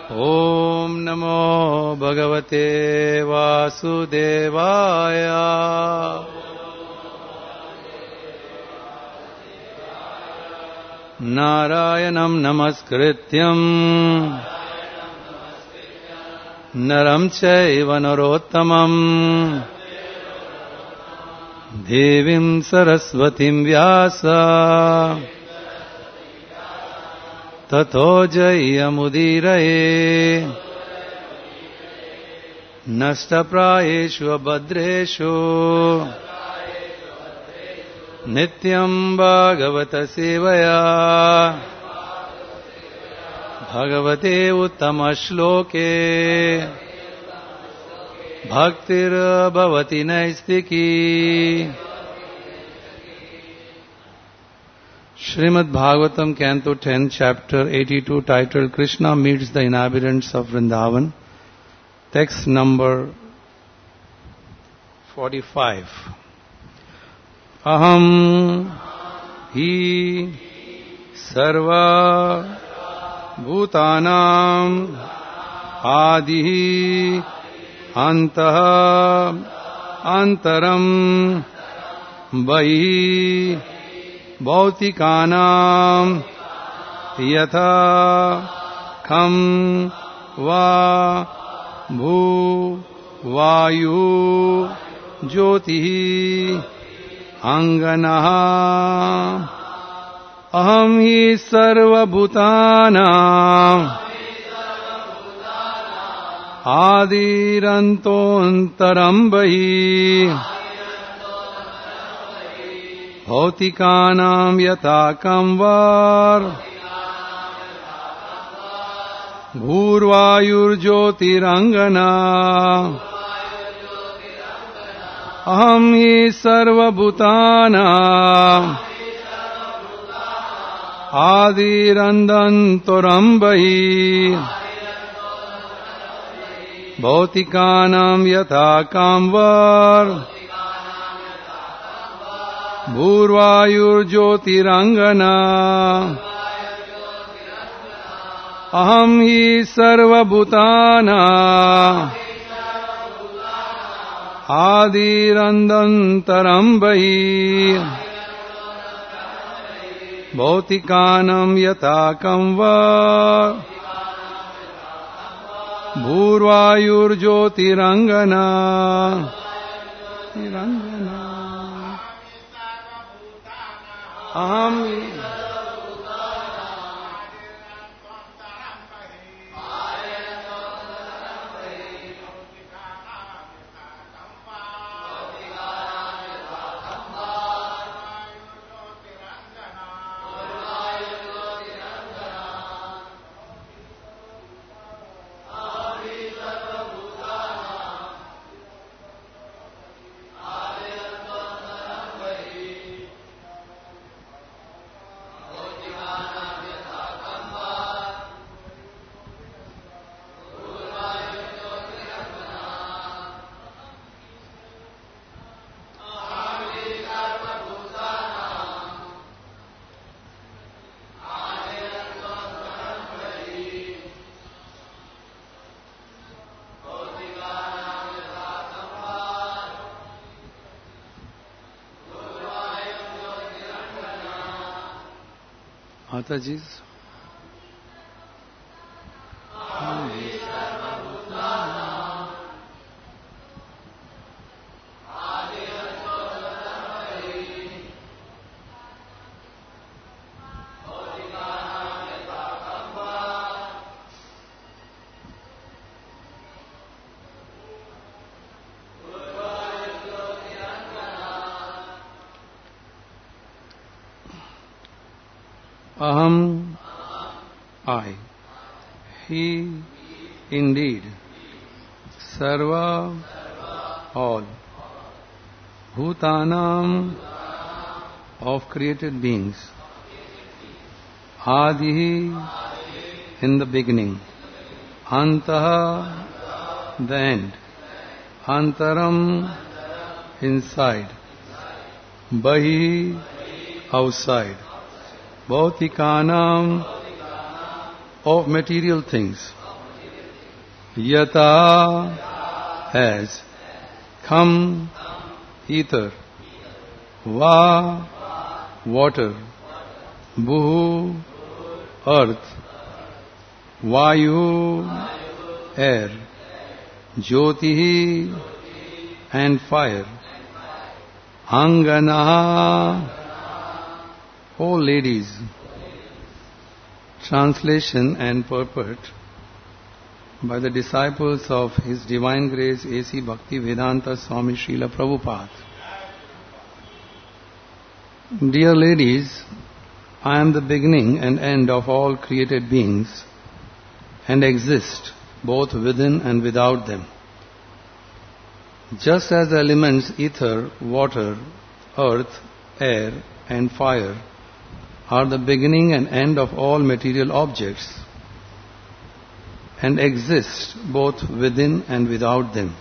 ॐ नमो भगवते वासुदेवाय। नारायणं नमस्कृत्यं नरं चैव नरोत्तमं देवीं सरस्वतीं व्यास ततो जयमुदीरये। नष्टप्रायेषु अभद्रेषु नित्यं भागवत सेवया भगवते उत्तमश्लोके भक्तिर्भवति नैष्टिकी। Srimad Bhagavatam, Canto 10, Chapter 82, titled Krishna Meets the Inhabitants of Vrindavan. Text number 45. Aham hi sarva bhutanam adi antah antaram vahi भौतिकानां यथा खम वा भू वायु ज्योतिः अंगनः अहं हि सर्वभूतानां आदिरन्तोऽन्तरं बहिः भौतिकानां यथा कंवार भूर्वायुर्ज्योतिरंगना अहं हि सर्वभूतानां आदिरन्तरं बहिः भौतिकानां यथा कंवार भूर्वायुर्ज्योतिरंगना अहं हि सर्वभूतानां आदिरन्तरं बहिः भौतिकानां यथा कंवार भूर्वायुर्ज्योतिरंगना अहं माताजी Aham, I, he, indeed, sarva, all, bhutanam, of created beings, adi, in the beginning, antaha, the end, antaram, inside, bahi, outside, Bhautikanam, of material things, Yata, as. Kham, ether. Va, water. Bhu, earth. Vayu, air. Jyoti, and fire. Angana, O ladies. Translation and purport by the disciples of His Divine Grace A.C. Bhaktivedanta Swami Srila Prabhupada. Dear ladies, I am the beginning and end of all created beings and exist both within and without them. Just as the elements ether, water, earth, air and fire are the beginning and end of all material objects and exist both within and without them.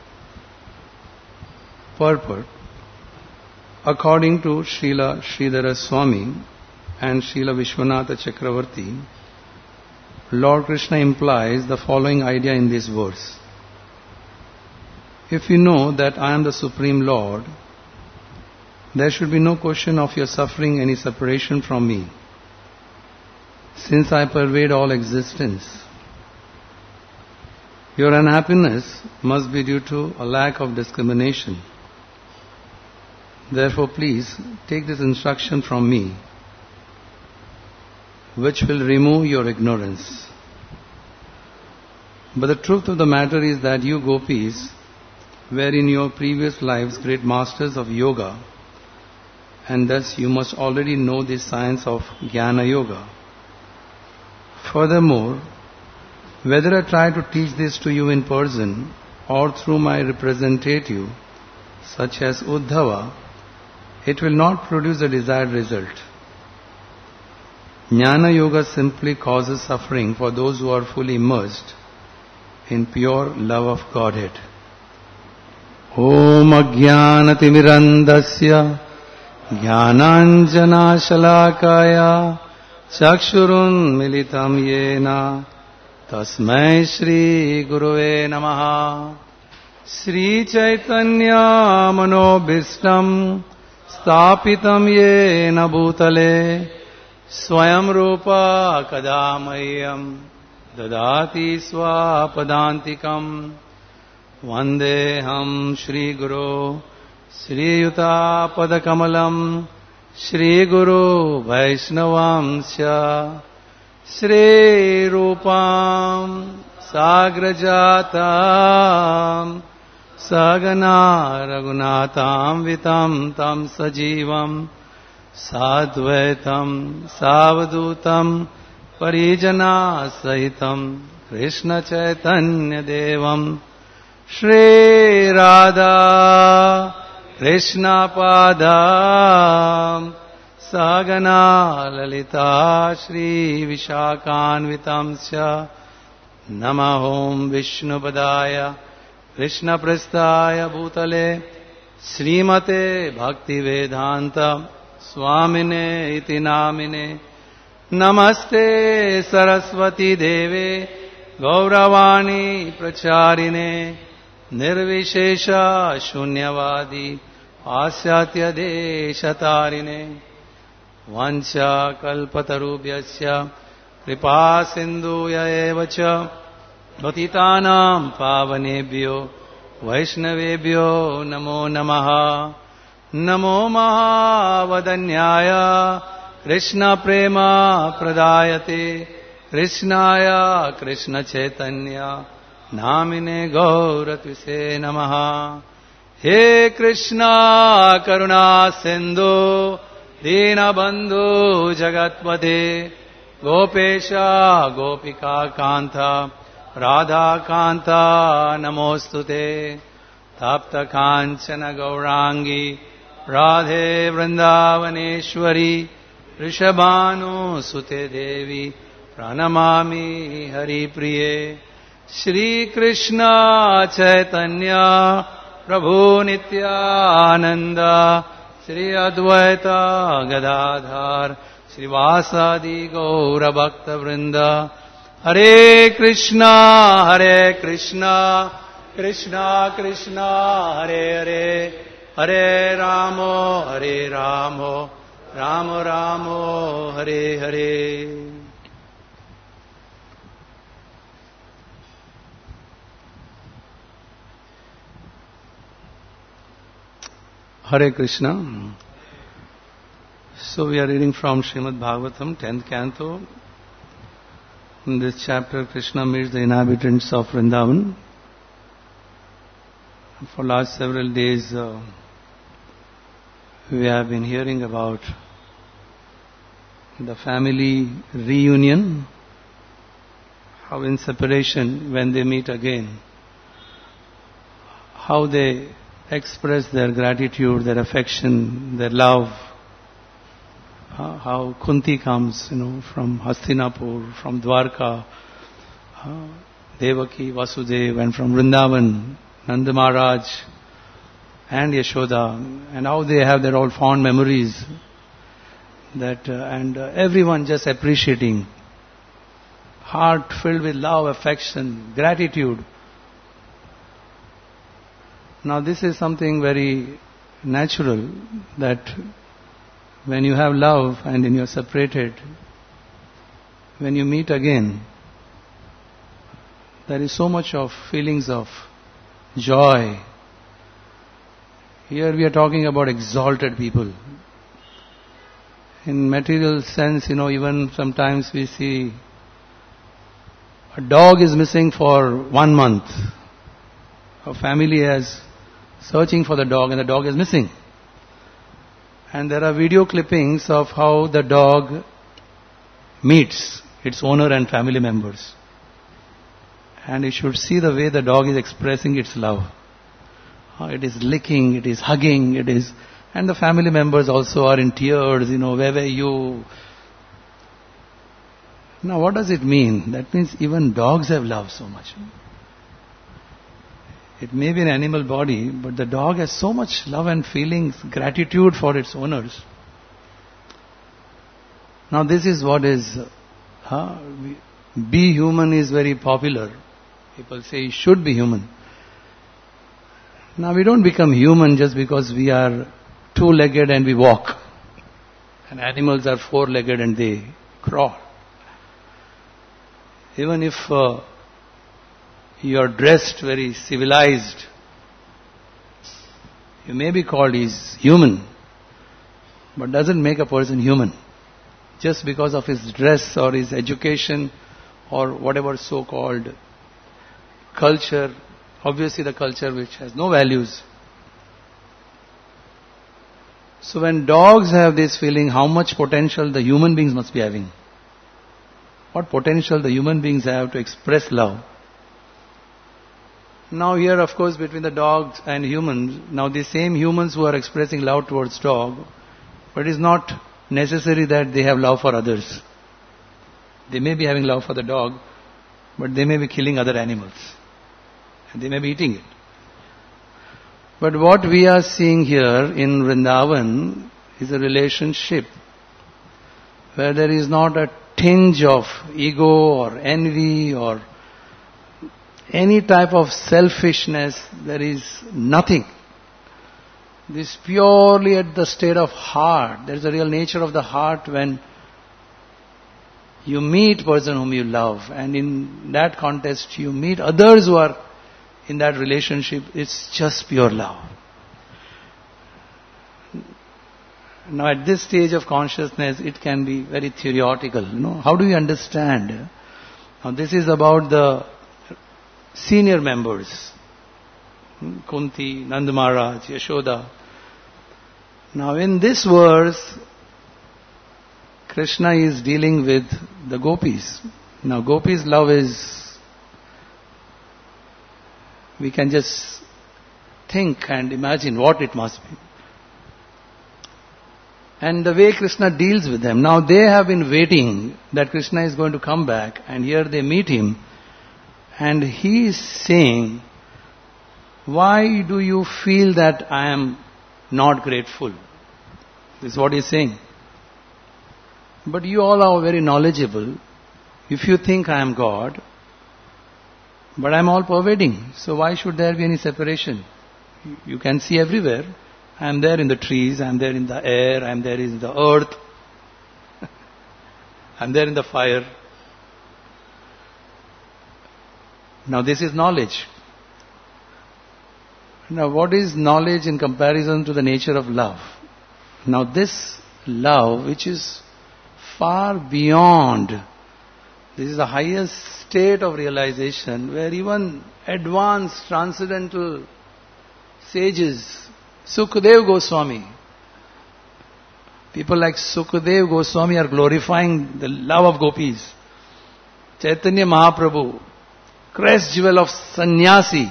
Purport. According to Srila Sridhara Swami and Srila Vishwanatha Chakravarti, Lord Krishna implies the following idea in this verse. If you know that I am the Supreme Lord, there should be no question of your suffering any separation from me, since I pervade all existence. Your unhappiness must be due to a lack of discrimination. Therefore, please take this instruction from me, which will remove your ignorance. But the truth of the matter is that you gopis were in your previous lives great masters of yoga, and thus you must already know the science of Jnana Yoga. Furthermore, whether I try to teach this to you in person or through my representative, such as Uddhava, it will not produce the desired result. Jnana Yoga simply causes suffering for those who are fully immersed in pure love of Godhead. Om Ajnanatimirandasya Jnananjana Shalakaya Chakshurun Militam Yena Tasmai Shri Guruve Namaha. Sri Chaitanya Manobhistam Stapitam Yena Bhutale Swayam Rupa Kadamayam Dadati Swapadantikam Vandeham Shri Guru Sri Yuta Padakamalam Shri Guru Vaishnavamsya Shri Rupam Sagrajatam Sagana Raghunatam Vitam Tam Sajivam Sadvaitam Savadutam Parijana Sahitam Krishna Chaitanya Devam Shri Radha Krishna Padam Sagana Lalita Shri Vishakhanvitamsya Namahom Vishnu Padaya Krishna Prasthaya Bhutale Srimate Bhakti Vedanta Swamine Iti Namine Namaste Saraswati Deve Gauravani Pracharine Nirvishesha Shunyavadi Asyatya Deshatarine Vancha Kalpatarubhyasya Kripa Sindhuya Evacha Patitanam Pavanebhyo Vaishnavebhyo Namo Namaha. Namo Mahavadanyaya Krishna Prema Pradayate Krishnaya Krishna Chaitanya Namine Gauratvise Namaha. He Krishna Karuna Sindhu Dinabandhu Jagatpate Gopesha Gopika Kanta Radha Kanta Namostute Tapta Kanchana Gaurangi Radhe Vrindavaneshwari Rishabhanu Sute Devi Pranamami Hari Priye. Shri Krishna Chaitanya Prabhu Nityananda Shri Advaita Gadadhar Shri Vasadi Gaura Bhakta Vrinda Hare Krishna, Krishna Krishna, Hare Hare, Hare Rama, Rama Rama, Hare Hare. Hare Krishna. So we are reading from Srimad Bhagavatam, 10th canto. In this chapter, Krishna meets the inhabitants of Vrindavan. For last several days, we have been hearing about the family reunion, how in separation, when they meet again, how they express their gratitude, their affection, their love. How Kunti comes, from Hastinapur, from Dwarka, Devaki, Vasudeva, and from Vrindavan, Nanda Maharaj, and Yashoda, and how they have their all fond memories. And everyone just appreciating, heart filled with love, affection, gratitude. Now this is something very natural, that when you have love and then you are separated, when you meet again, there is so much of feelings of joy. Here we are talking about exalted people. In material sense, even sometimes we see a dog is missing for 1 month. A family is searching for the dog and the dog is missing. And there are video clippings of how the dog meets its owner and family members. And you should see the way the dog is expressing its love. It is licking, it is hugging, and the family members also are in tears, where were you? Now what does it mean? That means even dogs have love so much. It may be an animal body, but the dog has so much love and feelings, gratitude for its owners. Now this is what is, be human is very popular. People say you should be human. Now we don't become human just because we are two-legged and we walk. And animals are four-legged and they crawl. Even if you are dressed very civilized, you may be called is human, but doesn't make a person human. Just because of his dress or his education or whatever so-called culture, obviously the culture which has no values. So when dogs have this feeling, how much potential the human beings must be having? What potential the human beings have to express love? Now here, of course, between the dogs and humans, now the same humans who are expressing love towards dog, but it is not necessary that they have love for others. They may be having love for the dog, but they may be killing other animals. And they may be eating it. But what we are seeing here in Vrindavan is a relationship where there is not a tinge of ego or envy or any type of selfishness. There is nothing. This purely at the state of heart. There is a real nature of the heart when you meet person whom you love, and in that context you meet others who are in that relationship. It's just pure love. Now at this stage of consciousness it can be very theoretical. How do you understand? Now this is about the senior members, Kunti, Nanda Maharaj, Yashoda. Now in this verse, Krishna is dealing with the gopis. Now gopis' love is, we can just think and imagine what it must be. And the way Krishna deals with them. Now they have been waiting that Krishna is going to come back, and here they meet him. And he is saying, why do you feel that I am not grateful? This is what he is saying. But you all are very knowledgeable. if you think I am God, but I am all pervading, so why should there be any separation? You can see everywhere. I am there in the trees, I am there in the air, I am there in the earth, I am there in the fire. Now this is knowledge. Now what is knowledge in comparison to the nature of love? Now this love, which is far beyond, this is the highest state of realization where even advanced transcendental sages, Sukadev Goswami, people like Sukadev Goswami are glorifying the love of gopis. Chaitanya Mahaprabhu, crest jewel of sannyasi,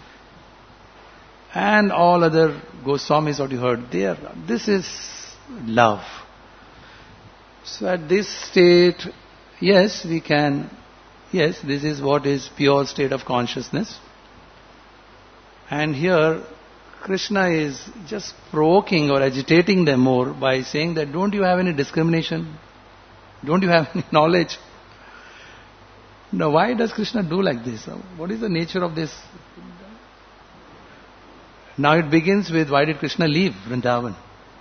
and all other Goswamis what you heard there. This is love. So at this state, yes, we can, yes, this is what is pure state of consciousness. And here, Krishna is just provoking or agitating them more by saying that don't you have any discrimination? Don't you have any knowledge? Now why does Krishna do like this? What is the nature of this? Now it begins with why did Krishna leave Vrindavan?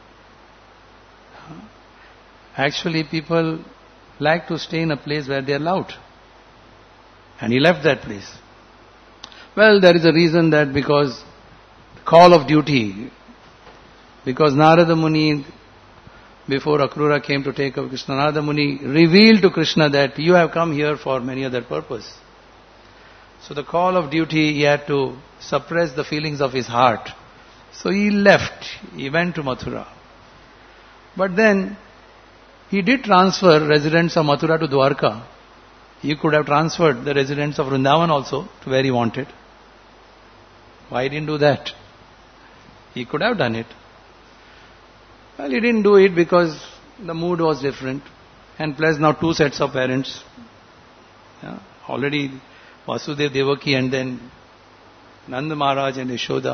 Actually people like to stay in a place where they are loved. And he left that place. Well, there is a reason that because call of duty, because Narada Muni, before Akrura came to take up Krishna, Narada Muni revealed to Krishna that you have come here for many other purpose. So the call of duty, he had to suppress the feelings of his heart. So he left, he went to Mathura. But then, he did transfer residents of Mathura to Dwarka. He could have transferred the residents of Vrindavan also to where he wanted. Why he didn't do that? He could have done it. Well, he didn't do it because the mood was different. And plus now two sets of parents. Yeah, already Vasudeva Devaki and then Nanda Maharaj and Yashoda.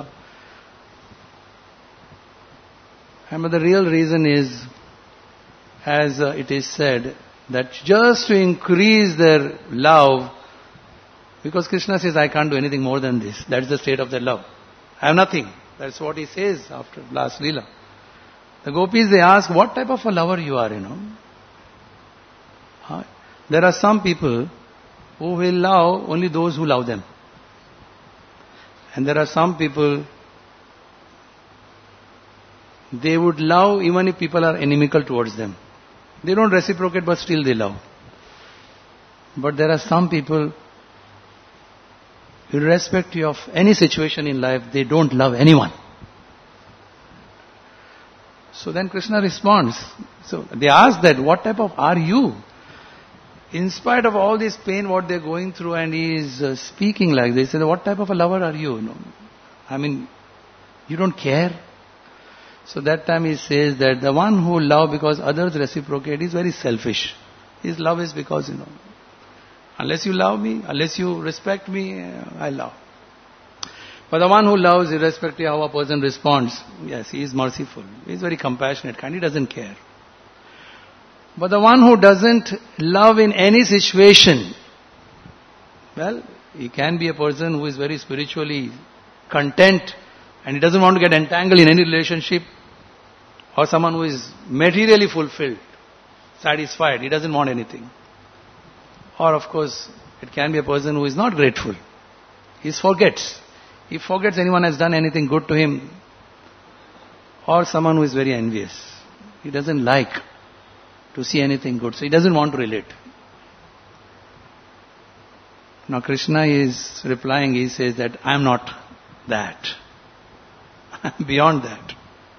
And but the real reason is, as it is said, that just to increase their love, because Krishna says, I can't do anything more than this. That's the state of their love. I have nothing. That's what he says after last Leela. The gopis, they ask, what type of a lover you are, There are some people who will love only those who love them. And there are some people, they would love even if people are inimical towards them. They don't reciprocate but still they love. But there are some people, irrespective of any situation in life, they don't love anyone. So then Krishna responds. So they ask that, what type of are you? In spite of all this pain, what they're going through, and he is speaking like this, they say, what type of a lover are you? I mean, you don't care. So that time he says that the one who loves because others reciprocate is very selfish. His love is because, unless you love me, unless you respect me, I love. But the one who loves, irrespective of how a person responds, yes, he is merciful. He is very compassionate, kind. He doesn't care. But the one who doesn't love in any situation, well, he can be a person who is very spiritually content and he doesn't want to get entangled in any relationship, or someone who is materially fulfilled, satisfied, he doesn't want anything. Or of course, it can be a person who is not grateful. He forgets. He forgets anyone has done anything good to him. Or someone who is very envious. He doesn't like to see anything good, so he doesn't want to relate. Now Krishna is replying, he says that I am not that. I am beyond that.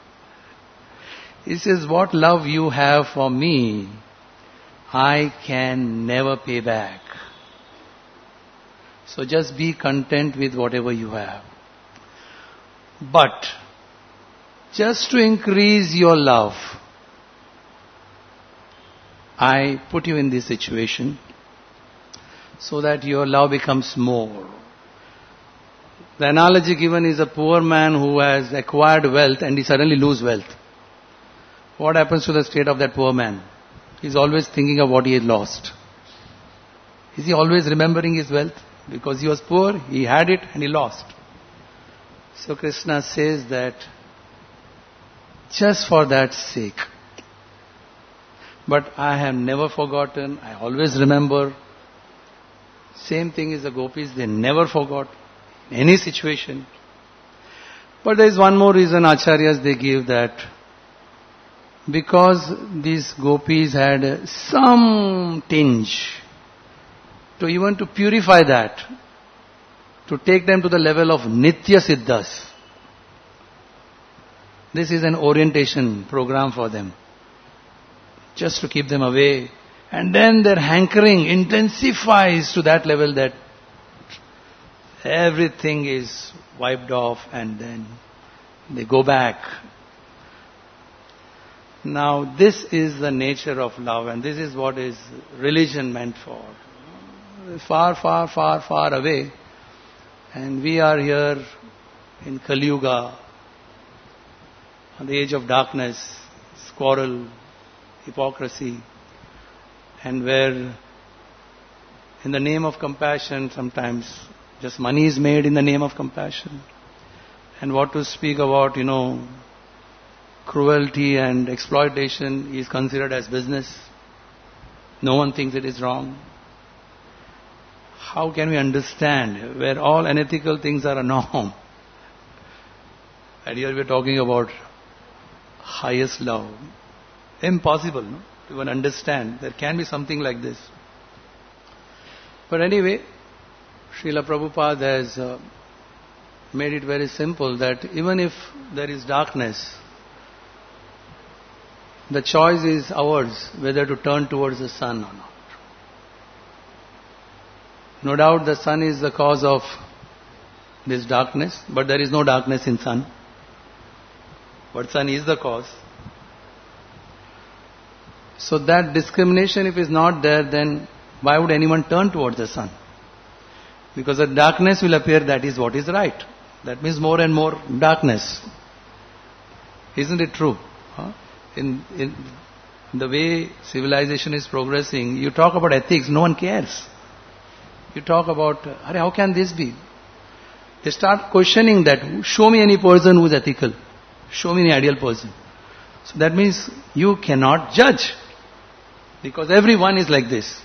He says, what love you have for me, I can never pay back. So just be content with whatever you have. But, just to increase your love, I put you in this situation so that your love becomes more. The analogy given is a poor man who has acquired wealth and he suddenly loses wealth. What happens to the state of that poor man? He's always thinking of what he has lost. Is he always remembering his wealth? Because he was poor, he had it and he lost. So Krishna says that just for that sake. But I have never forgotten, I always remember. Same thing is the gopis, they never forgot in any situation. But there is one more reason Acharyas they give, that because these gopis had some tinge, to even to purify that, to take them to the level of Nitya Siddhas. This is an orientation program for them, just to keep them away. And then their hankering intensifies to that level that everything is wiped off and then they go back. Now this is the nature of love, and this is what is religion meant for. Far, far, far, far away. And we are here in Kali Yuga, on the age of darkness, quarrel, hypocrisy, and where in the name of compassion sometimes just money is made in the name of compassion. And what to speak about, cruelty and exploitation is considered as business. No one thinks it is wrong. How can we understand where all unethical things are a norm? And here we are talking about highest love. Impossible, no? To even understand. There can be something like this. But anyway, Srila Prabhupada has made it very simple that even if there is darkness, the choice is ours whether to turn towards the sun or not. No doubt the sun is the cause of this darkness, but there is no darkness in sun. But sun is the cause. So that discrimination, if is not there, then why would anyone turn towards the sun? Because the darkness will appear that is what is right. That means more and more darkness. Isn't it true? Huh? In the way civilization is progressing, you talk about ethics, no one cares. You talk about, how can this be? They start questioning that. Show me any person who is ethical. Show me any ideal person. So that means you cannot judge. Because everyone is like this.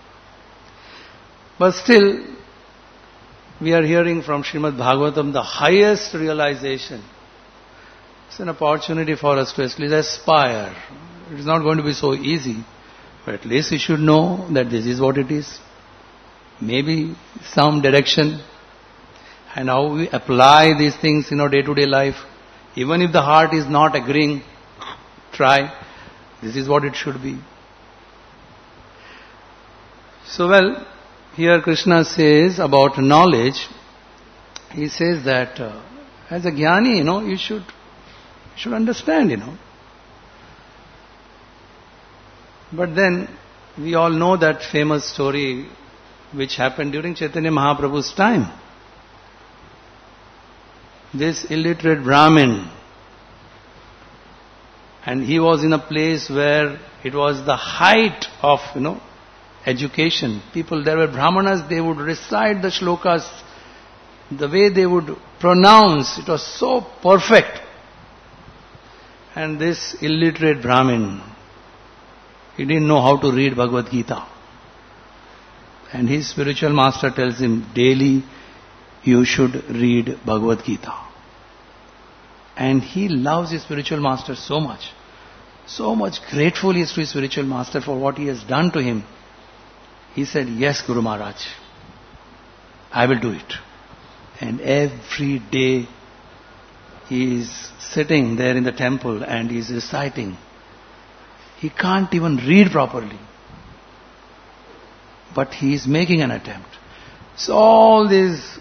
But still, we are hearing from Srimad Bhagavatam the highest realization. It's an opportunity for us to at least aspire. It is not going to be so easy. But at least we should know that this is what it is. Maybe some direction. And how we apply these things in our day-to-day life. Even if the heart is not agreeing, try. This is what it should be. So here Krishna says about knowledge. He says that as a jnani, you should understand, But then we all know that famous story which happened during Chaitanya Mahaprabhu's time. This illiterate Brahmin, and he was in a place where it was the height of, education. People, there were Brahmanas, they would recite the shlokas, the way they would pronounce, it was so perfect. And this illiterate Brahmin, he didn't know how to read Bhagavad Gita. And his spiritual master tells him, daily you should read Bhagavad Gita. And he loves his spiritual master so much grateful he is to his spiritual master for what he has done to him. He said, yes, Guru Maharaj, I will do it. And every day he is sitting there in the temple and he is reciting. He can't even read properly. But he is making an attempt. So all these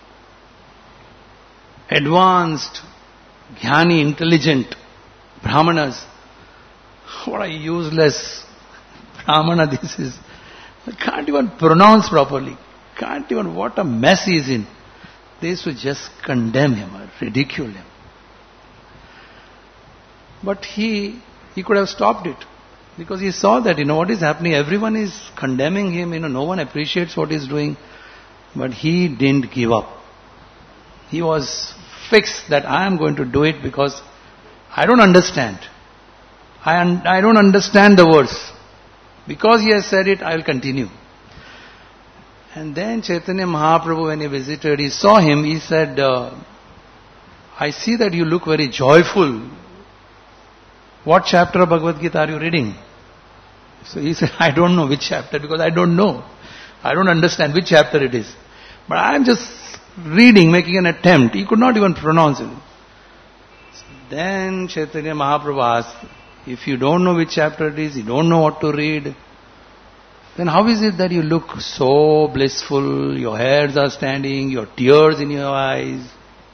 advanced, jnani, intelligent Brahmanas, what a useless Brahmana this is. Can't even pronounce properly. Can't even, what a mess he is in. They used to just condemn him or ridicule him. But he could have stopped it. Because he saw that, what is happening. Everyone is condemning him, no one appreciates what he's doing. But he didn't give up. He was fixed that I am going to do it because I don't understand. I don't understand the verse. Because he has said it, I will continue. And then Chaitanya Mahaprabhu, when he visited, he saw him, he said, I see that you look very joyful. What chapter of Bhagavad Gita are you reading? So he said, I don't know which chapter, because I don't know. I don't understand which chapter it is. But I am just reading, making an attempt. He could not even pronounce it. Then Chaitanya Mahaprabhu asked, if you don't know which chapter it is, you don't know what to read, then how is it that you look so blissful, your hairs are standing, your tears in your eyes?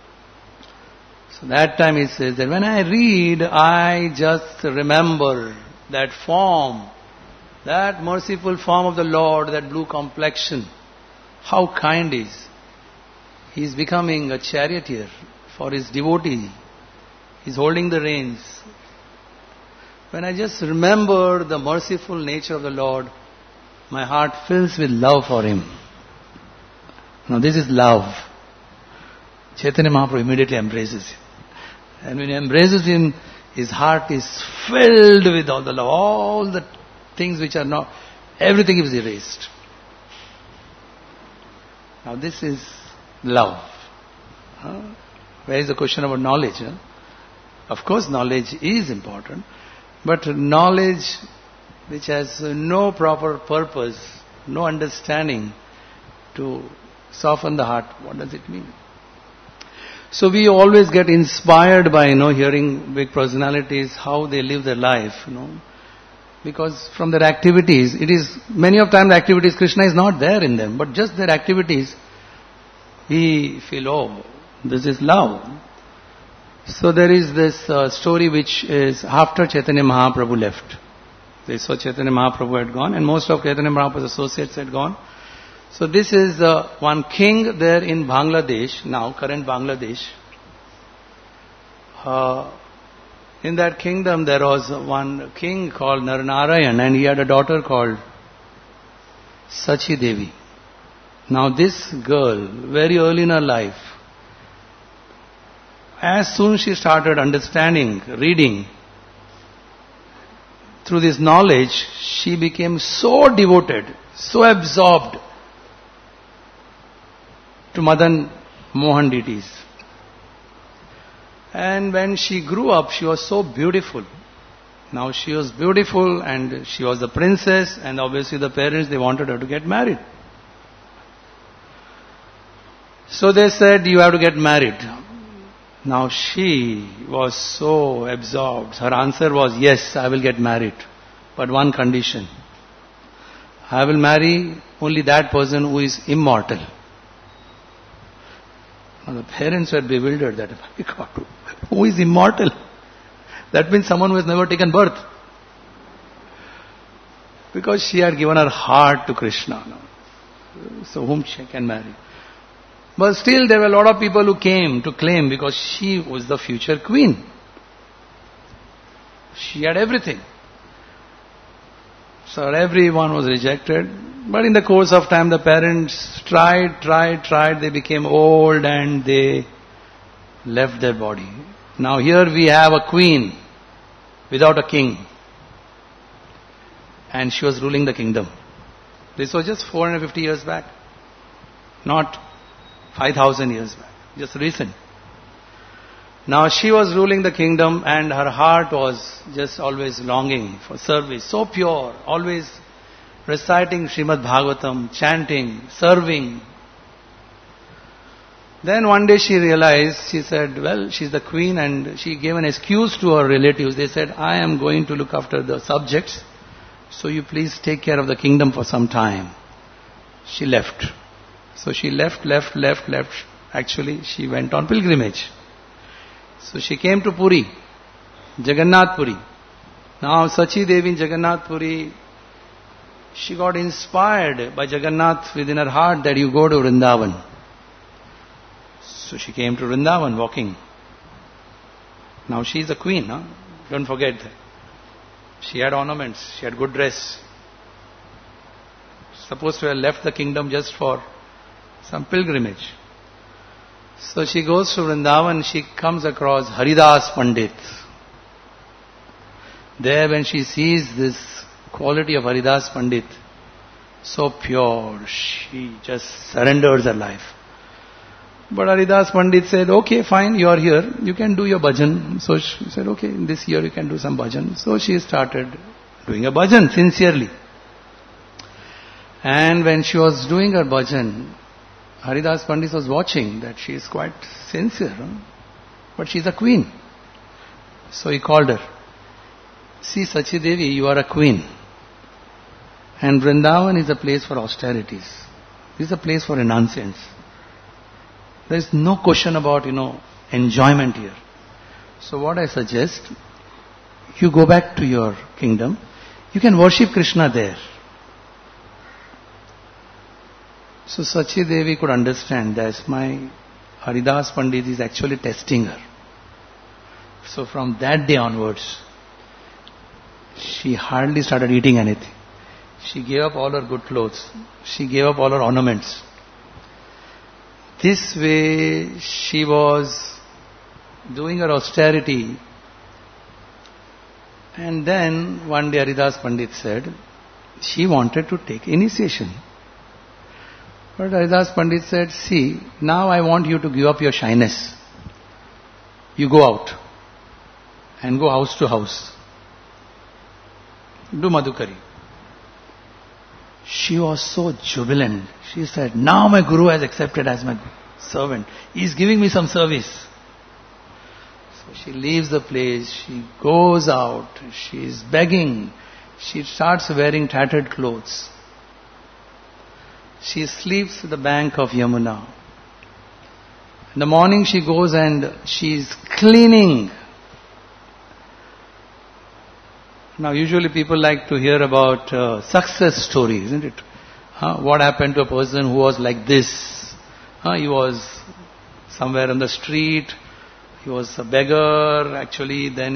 So that time he says that when I read, I just remember that form, that merciful form of the Lord, that blue complexion. How kind he is. He is becoming a charioteer for his devotee. He is holding the reins. When I just remember the merciful nature of the Lord, my heart fills with love for him. Now this is love. Chaitanya Mahaprabhu immediately embraces him. And when he embraces him, his heart is filled with all the love, all the things which are not, everything is erased. Now this is love. Where is the question about knowledge? Of course knowledge is important, but knowledge which has no proper purpose, no understanding to soften the heart, what does it mean? So we always get inspired by, hearing big personalities, how they live their life, Because from their activities, many of times the activities, Krishna is not there in them, but just their activities, we feel, this is love. So there is this story which is after Chaitanya Mahaprabhu left. They saw Chaitanya Mahaprabhu had gone and most of Chaitanya Mahaprabhu's associates had gone. So this is one king there in Bangladesh, now current Bangladesh. In that kingdom there was one king called Narnarayan and he had a daughter called Sachi Devi. Now this girl, very early in her life, as soon she started understanding, reading, through this knowledge, she became so devoted, so absorbed to Madan Mohan deities. And when she grew up, she was so beautiful. Now she was beautiful and she was the princess and obviously the parents, they wanted her to get married. So they said, you have to get married. Now she was so absorbed. Her answer was, yes, I will get married. But one condition. I will marry only that person who is immortal. Now the parents were bewildered that, who is immortal? That means someone who has never taken birth. Because she had given her heart to Krishna. So whom she can marry? But still there were a lot of people who came to claim because she was the future queen. She had everything. So everyone was rejected. But in the course of time the parents tried. They became old and they left their body. Now here we have a queen without a king. And she was ruling the kingdom. This was just 450 years back. Not 5,000 years back, just recent. Now she was ruling the kingdom and her heart was just always longing for service, so pure, always reciting Srimad Bhagavatam, chanting, serving. Then one day she realized, she said, well, she's the queen and she gave an excuse to her relatives. They said, I am going to look after the subjects, so you please take care of the kingdom for some time. She left. So she left. Actually, she went on pilgrimage. So she came to Puri, Jagannath Puri. Now Sachi Devi in Jagannath Puri, she got inspired by Jagannath within her heart that you go to Vrindavan. So she came to Vrindavan walking. Now she is the queen, don't forget that. She had ornaments, she had good dress. Supposed to have left the kingdom just for some pilgrimage. So she goes to Vrindavan, she comes across Haridas Pandit. There when she sees this quality of Haridas Pandit, so pure, she just surrenders her life. But Haridas Pandit said, okay, fine, you are here, you can do your bhajan. So she said, okay, this year you can do some bhajan. So she started doing a bhajan sincerely. And when she was doing her bhajan, Haridas Pandit was watching that she is quite sincere, but she is a queen. So he called her. See, Sachi Devi, you are a queen. And Vrindavan is a place for austerities. This is a place for renunciance. There is no question about, enjoyment here. So what I suggest, you go back to your kingdom. You can worship Krishna there. So Sachi Devi could understand that my Haridas Pandit is actually testing her. So from that day onwards, she hardly started eating anything. She gave up all her good clothes. She gave up all her ornaments. This way she was doing her austerity. And then one day Haridas Pandit said, she wanted to take initiation. But Haridas Pandit said, see, now I want you to give up your shyness. You go out and go house to house. Do Madhukari. She was so jubilant. She said, now my Guru has accepted as my servant. He is giving me some service. So she leaves the place, she goes out, she is begging, she starts wearing tattered clothes. She sleeps at the bank of Yamuna. In the morning she goes and she is cleaning. Now usually people like to hear about success stories, isn't it? What happened to a person who was like this? He was somewhere on the street, he was a beggar, actually, then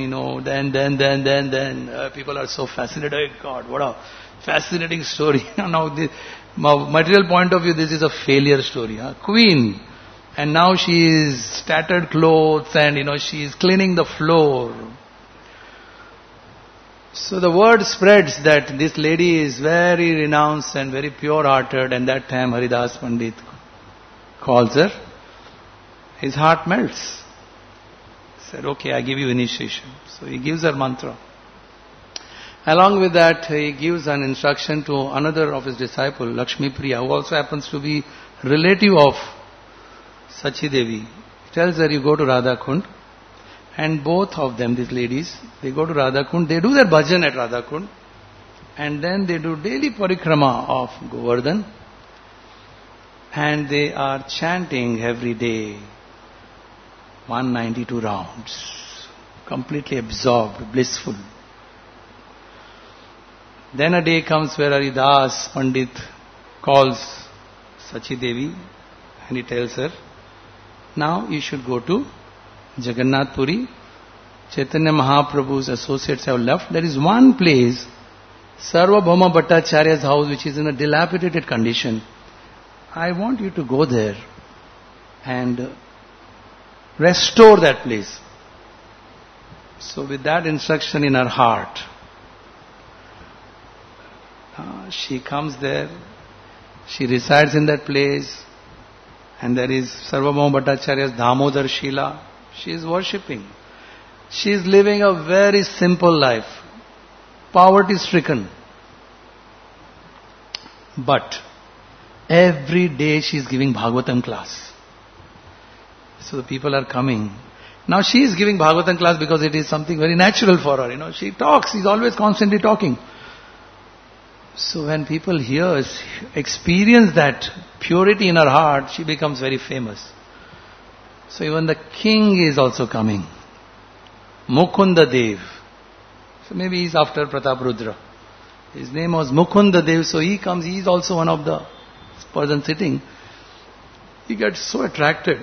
people are so fascinated. Oh God, what a fascinating story. Now, the material point of view, this is a failure story. Queen, and now she is tattered clothes and she is cleaning the floor. So the word spreads that this lady is very renounced and very pure-hearted, and that time Haridas Pandit calls her. His heart melts. He said, okay, I give you initiation. So he gives her mantra. Along with that, he gives an instruction to another of his disciple, Lakshmi Priya, who also happens to be relative of Sachi Devi. He tells her, you go to Radha Kund. And both of them, these ladies, they go to Radha Kund, they do their bhajan at Radha Kund, and then they do daily parikrama of Govardhan, and they are chanting every day 192 rounds, completely absorbed, blissful. Then a day comes where Haridas Pandit calls Sachi Devi and he tells her, now you should go to Jagannath Puri. Chaitanya Mahaprabhu's associates have left. There is one place, Sarvabhauma Bhattacharya's house, which is in a dilapidated condition. I want you to go there and restore that place. So with that instruction in her heart, she comes there, she resides in that place, and there is Sarvabhauma Bhattacharya's Damodar Shila. She is worshipping. She is living a very simple life, poverty-stricken. But every day she is giving Bhagavatam class. So the people are coming. Now she is giving Bhagavatam class because it is something very natural for her. She talks, she is always constantly talking. So when people hear, experience that purity in her heart, she becomes very famous. So even the king is also coming. Mukunda Dev. So maybe he is after Pratap Rudra. His name was Mukunda Dev, so he comes, he is also one of the person sitting. He gets so attracted.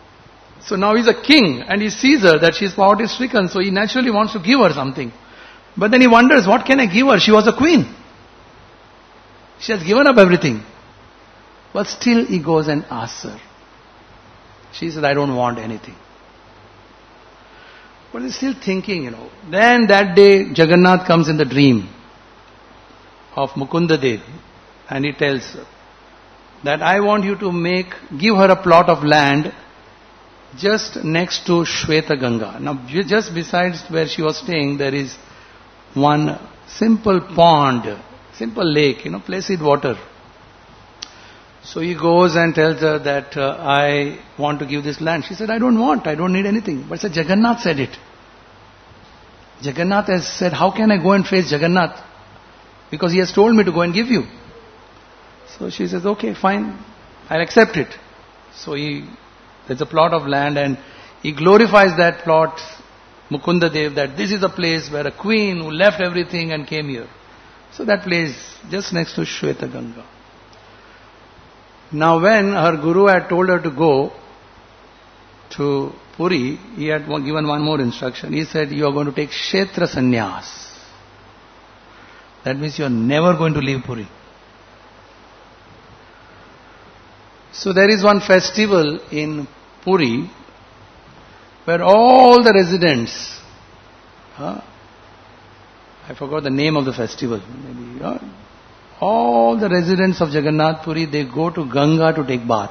So now he is a king and he sees her that she is poverty stricken, so he naturally wants to give her something. But then he wonders, what can I give her? She was a queen. She has given up everything. But still he goes and asks her. She said, I don't want anything. But he's still thinking, Then that day Jagannath comes in the dream of Mukunda Dev, and he tells her that I want you to give her a plot of land just next to Shweta Ganga. Now just besides where she was staying, there is one simple pond, simple lake, placid water. So he goes and tells her that I want to give this land. She said, I don't need anything. But said, Jagannath said it. Jagannath has said, how can I go and face Jagannath? Because he has told me to go and give you. So she says, okay, fine, I'll accept it. So there's a plot of land and he glorifies that plot, Mukunda Dev, that this is a place where a queen who left everything and came here. So that place just next to Shweta Ganga. Now when her guru had told her to go to Puri, he had given one more instruction. He said, you are going to take Kshetra Sannyas. That means you are never going to leave Puri. So there is one festival in Puri where all the residents, I forgot the name of the festival, maybe, all the residents of Jagannath Puri, they go to Ganga to take bath.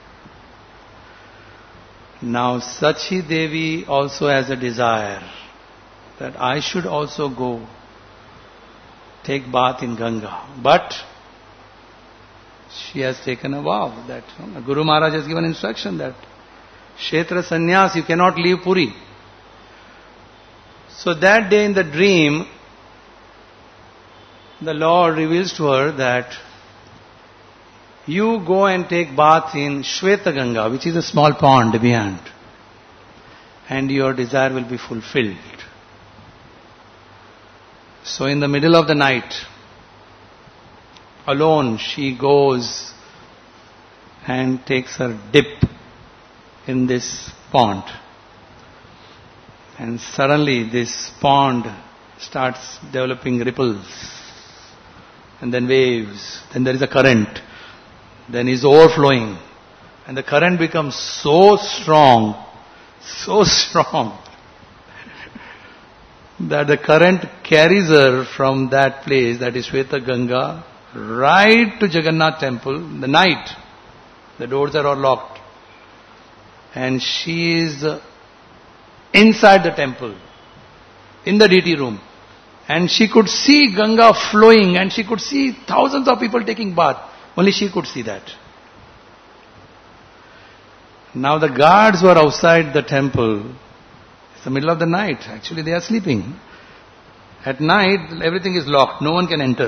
Now Sachi Devi also has a desire that I should also go take bath in Ganga. But she has taken a vow that Guru Maharaj has given instruction that Kshetra Sannyas, you cannot leave Puri. So that day in the dream, the Lord reveals to her that you go and take bath in Shweta Ganga, which is a small pond beyond, and your desire will be fulfilled. So in the middle of the night, alone she goes and takes her dip in this pond. And suddenly this pond starts developing ripples and then waves. Then there is a current. Then is overflowing. And the current becomes so strong that the current carries her from that place, that is Shweta Ganga, right to Jagannath temple in the night. The doors are all locked. And she is inside the temple, in the deity room. And she could see Ganga flowing and she could see thousands of people taking bath. Only she could see that. Now the guards were outside the temple. It's the middle of the night. Actually they are sleeping. At night everything is locked. No one can enter.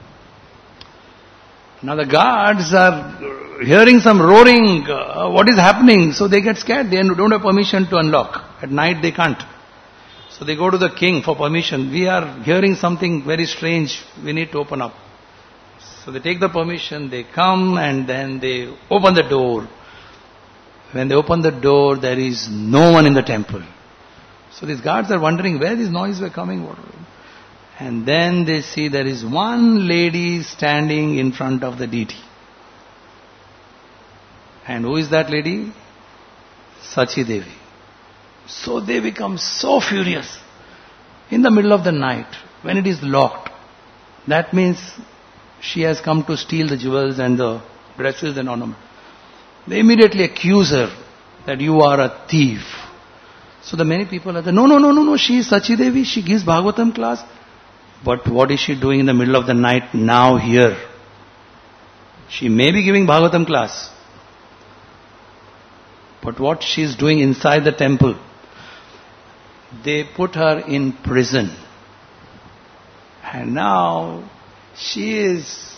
Now the guards are hearing some roaring. What is happening? So they get scared. They don't have permission to unlock. At night they can't. So they go to the king for permission. We are hearing something very strange. We need to open up. So they take the permission. They come and then they open the door. When they open the door, there is no one in the temple. So these guards are wondering where these noises were coming. And then they see there is one lady standing in front of the deity. And who is that lady? Sachi Devi. So they become so furious. In the middle of the night, when it is locked, that means she has come to steal the jewels and the dresses and ornaments. They immediately accuse her that you are a thief. So the many people are there, no, she is Sachi Devi, she gives Bhagavatam class. But what is she doing in the middle of the night now here? She may be giving Bhagavatam class. But what she is doing inside the temple? They put her in prison. And now she is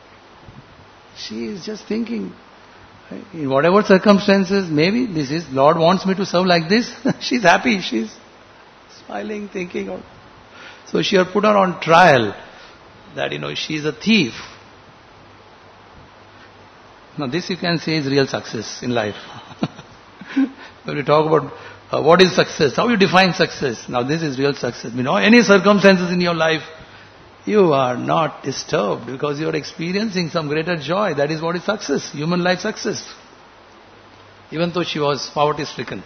just thinking, in whatever circumstances, maybe this is, Lord wants me to serve like this. She's happy, she's smiling, thinking. So she had put her on trial that, she's a thief. Now this you can say is real success in life. When we talk about What is success? How you define success? Now this is real success. Any circumstances in your life, you are not disturbed because you are experiencing some greater joy. That is what is success, human life success. Even though she was poverty stricken.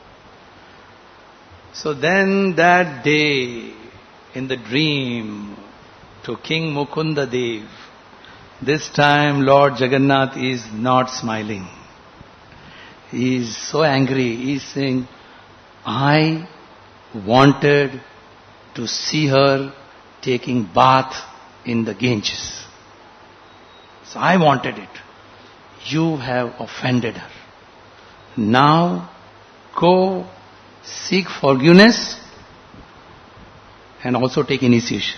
So then that day, in the dream, to King Mukunda Dev, this time Lord Jagannath is not smiling. He is so angry. He is saying, I wanted to see her taking bath in the Ganges. So I wanted it. You have offended her. Now go seek forgiveness and also take initiation.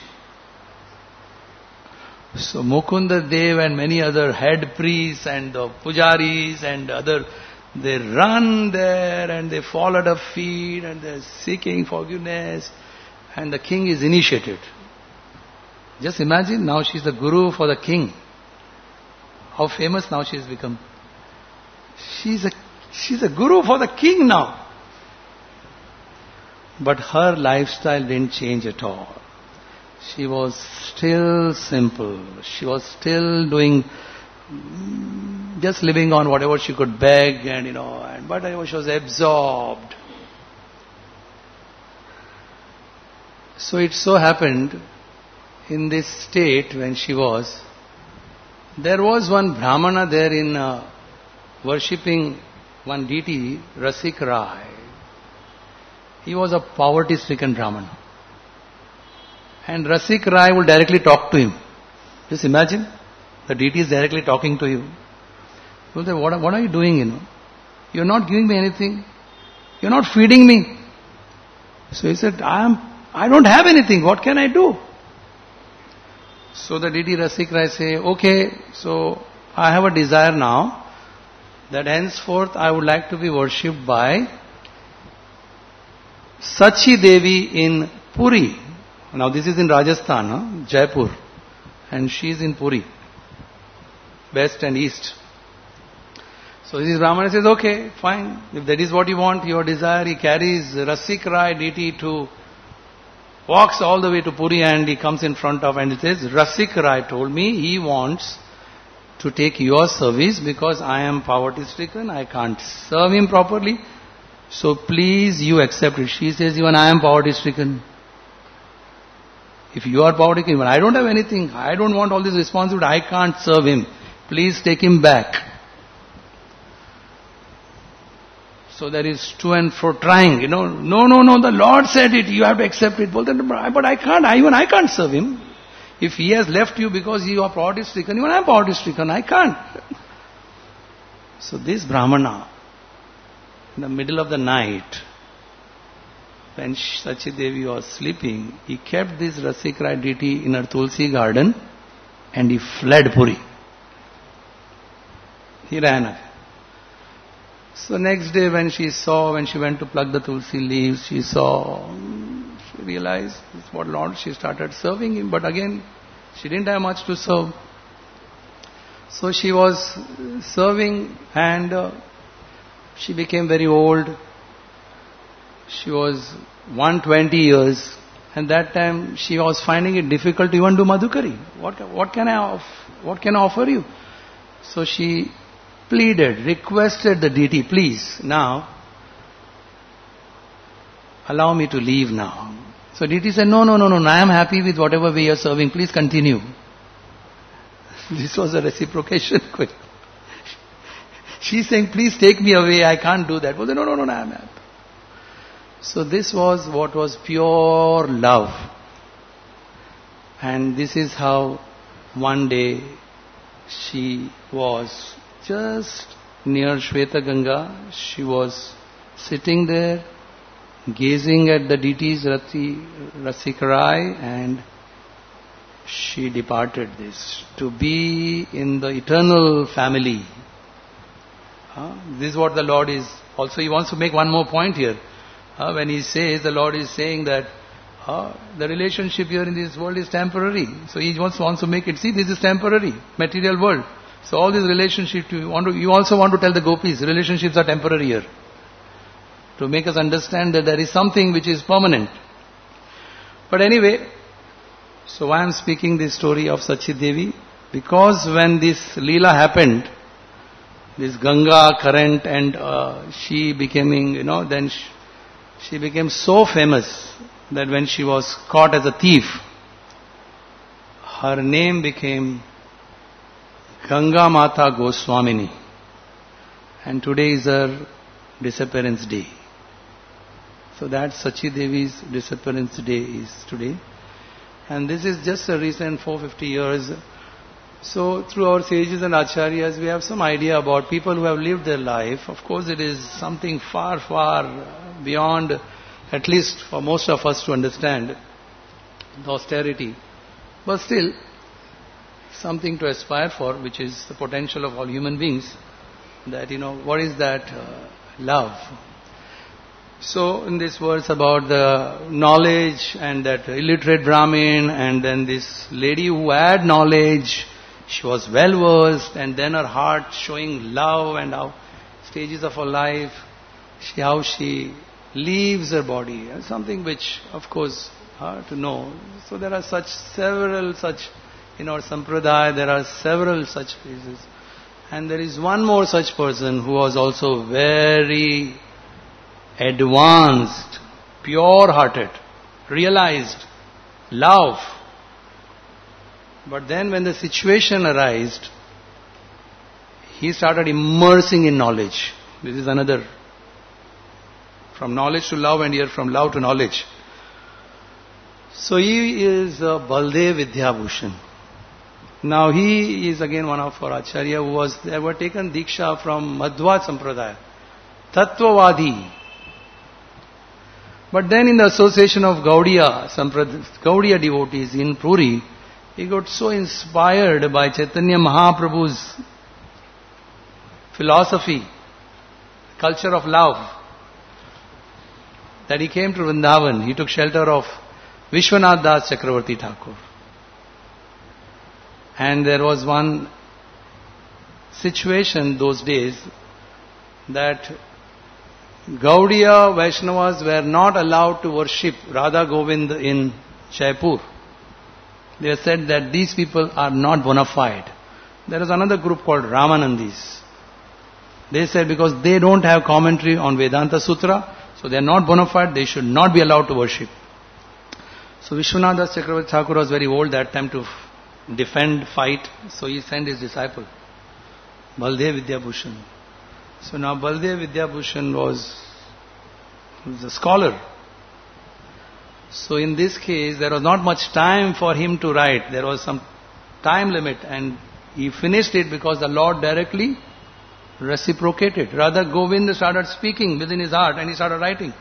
So Mukunda Dev and many other head priests and the pujaris and other, they run there and they fall at her feet and they're seeking forgiveness, and the king is initiated. Just imagine, now she's the guru for the king. How famous now she has become. She's a guru for the king now. But her lifestyle didn't change at all. She was still simple. She was still doing, just living on whatever she could beg but she was absorbed. So it so happened, in this state when she was, there was one Brahmana there in worshipping one deity, Rasik Rai. He was a poverty-stricken Brahmana. And Rasik Rai will directly talk to him. Just imagine, the deity is directly talking to you. You will say, what are you doing, You're not giving me anything. You're not feeding me. So he said, I don't have anything. What can I do? So the deity Rasik Rai say, okay, so I have a desire now that henceforth I would like to be worshipped by Sachi Devi in Puri. Now this is in Rajasthan, Jaipur, and she is in Puri, west and east. So this Brahmana says, okay, fine, if that is what you want, your desire, he carries Rasik Rai deity walks all the way to Puri, and he comes in front of, and he says, Rasik Rai told me he wants to take your service because I am poverty stricken, I can't serve him properly. So please you accept it. She says, even I am poverty stricken. If you are poverty stricken, even I don't have anything. I don't want all this responsibility. I can't serve him. Please take him back. So there is to and fro trying, No, the Lord said it. You have to accept it. But I can't. Even I can't serve him. If he has left you because you are poverty stricken, even I am poverty stricken. I can't. So this Brahmana, in the middle of the night, when Sachi Devi was sleeping, he kept this Rasik Rai deity in her Tulsi garden and he fled Puri. He ran away. So next day when she went to pluck the Tulsi leaves, she realized this is what Lord, she started serving him, but again, she didn't have much to serve. So she was serving and she became very old. She was 120 years, and that time she was finding it difficult to even do Madhukari. What can I offer you? So she pleaded, requested the deity, please, now, allow me to leave now. So deity said, no, I am happy with whatever way you are serving, please continue. This was a reciprocation. She's saying, please take me away, I can't do that. Well, no, I am happy. So this was what was pure love. And this is how one day she was just near Shweta Ganga. She was sitting there, gazing at the deities Rasik Rai, and she departed this to be in the eternal family. This is what the Lord is. Also, he wants to make one more point here. When he says, the Lord is saying that the relationship here in this world is temporary. So he wants to make it, see, this is temporary, material world. So all these relationships, you also want to tell the gopis, relationships are temporary here. to make us understand that there is something which is permanent. But anyway, so why I am speaking this story of Sachi Devi? Because when this Leela happened, this Ganga current, and she becoming, then she became so famous that when she was caught as a thief, her name became Ganga Mata Goswamini. And today is her disappearance day. So that Sachi Devi's disappearance day is today. And this is just a recent 450 years. So through our sages and acharyas, we have some idea about people who have lived their life. Of course, it is something far, far beyond, at least for most of us to understand, the austerity. But still, something to aspire for, which is the potential of all human beings. That, what is that love? So in this verse about the knowledge and that illiterate Brahmin, and then this lady who had knowledge, she was well versed, and then her heart showing love, and how stages of her life, how she leaves her body, something which of course hard to know. So there are several such in our sampradaya, there are several such cases. And there is one more such person who was also very advanced, pure-hearted, realized love. But then when the situation arose, he started immersing in knowledge. This is another, from knowledge to love, and here from love to knowledge. So he is Baldev Vidyabhushan. Now he is again one of our acharya who was ever taken Diksha from Madhva Sampradaya, Tattvavadi. But then in the association of Gaudiya devotees in Puri, he got so inspired by Chaitanya Mahaprabhu's philosophy, culture of love, that he came to Vrindavan. He took shelter of Vishwanath Das Chakravarti Thakur. And there was one situation those days that Gaudiya Vaishnavas were not allowed to worship Radha Govind in Jaipur. They said that these people are not bona fide. There is another group called Ramanandis. They said because they don't have commentary on Vedanta Sutra, so they are not bona fide, they should not be allowed to worship. So Vishwanath Das Chakravarti Thakur was very old that time to defend, fight. So he sent his disciple, Baldev Vidyabhushan. So now Baldev Vidyabhushan was a scholar. So in this case, there was not much time for him to write. There was some time limit, and he finished it because the Lord directly reciprocated. Radha Govind started speaking within his heart, and he started writing.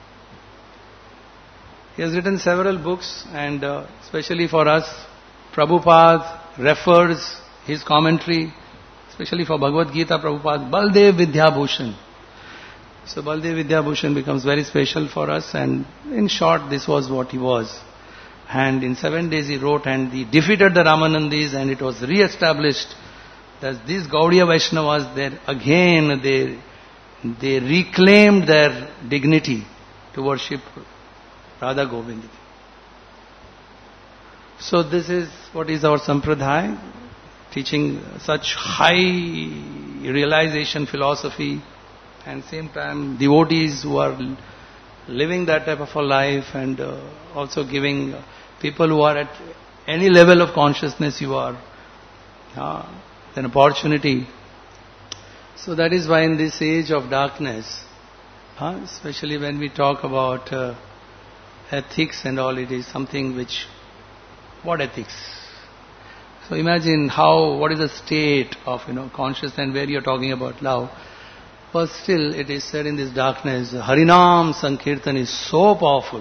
He has written several books, and especially for us, Prabhupada refers his commentary, especially for Bhagavad Gita, Prabhupada, Baldev Vidyabhushan. So Baldev Vidyabhushan becomes very special for us, and in short, this was what he was. And in 7 days he wrote, and he defeated the Ramanandis, and it was re-established that these Gaudiya Vaishnavas, they reclaimed their dignity to worship Radha Govind. So this is what is our sampradaya, teaching such high realization philosophy, and same time devotees who are living that type of a life, and also giving people who are at any level of consciousness you are an opportunity. So that is why in this age of darkness, especially when we talk about ethics and all, it is something which, what ethics? So imagine what is the state of consciousness, and where you are talking about love. But still it is said in this darkness, Harinam Sankirtan is so powerful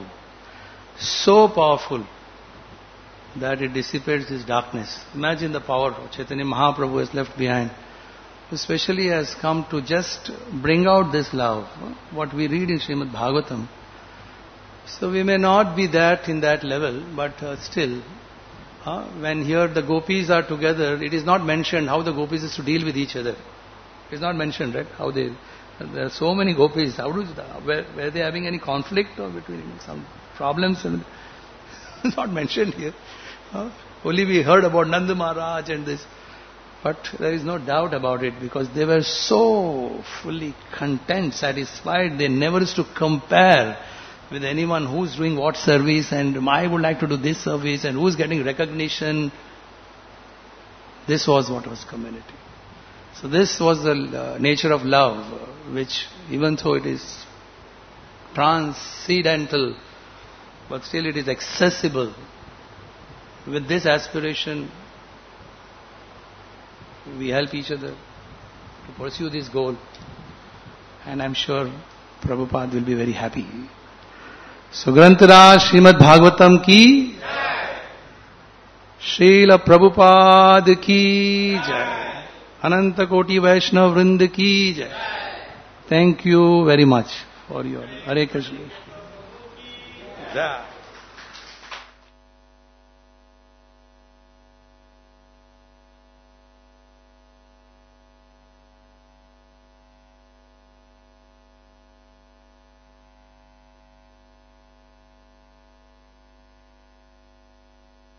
that it dissipates this darkness. Imagine the power Chaitanya Mahaprabhu has left behind, especially has come to just bring out this love, what we read in Srimad Bhagavatam. So we may not be in that level, but still, when here the gopis are together, it is not mentioned how the gopis is to deal with each other. It is not mentioned, right? How they There are so many gopis. How were they having any conflict or between some problems? And it's not mentioned here. Only we heard about Nanda Maharaj and this. But there is no doubt about it because they were so fully content, satisfied. They never used to compare with anyone who's doing what service and I would like to do this service and who's getting recognition. This was what was community. So this was the nature of love, which even though it is transcendental, but still it is accessible. With this aspiration, we help each other to pursue this goal. And I'm sure Prabhupada will be very happy. So Grantaraj Srimad Bhagavatam ki Jai. Srila Prabhupada ki Jai. Ananta Koti Vaishnav Vrind ki Jai. Thank you very much for your Hare Krishna. Jai.